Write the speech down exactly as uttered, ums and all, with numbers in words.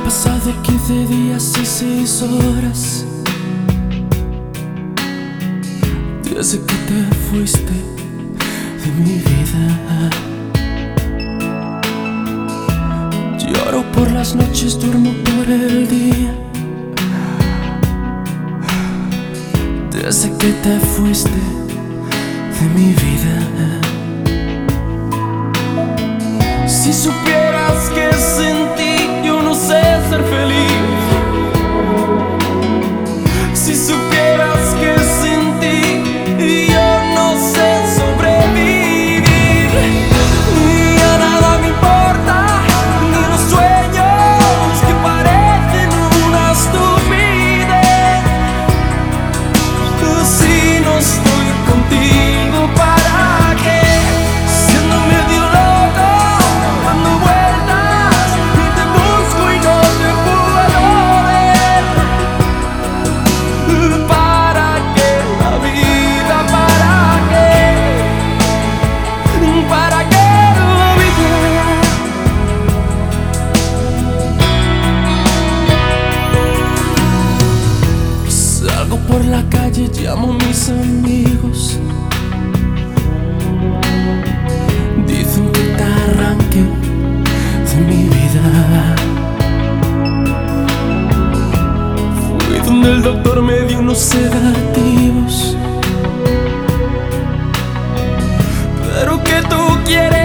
pasado quince días y seis horas desde que te fuiste de mi vida. Lloro por las noches, duermo por el día desde que te fuiste de mi vida. Si supieras que sin ti yo no sé ser feliz, si supieras que sin ti yo no sé sobrevivir, y a nada me importa, ni los sueños que parecen una estupidez. Si no estoy contigo, ¿para qué? Siendo medio loco, dando vueltas, y te busco y no te puedo ver. ¿Para qué la vida? ¿Para qué? ¿Para qué la vida? Salgo por la calle, llamo a mis amigos, dicen que te arranque de mi vida. Fui donde el doctor me dio unos sedativos, pero ¿qué tú quieres?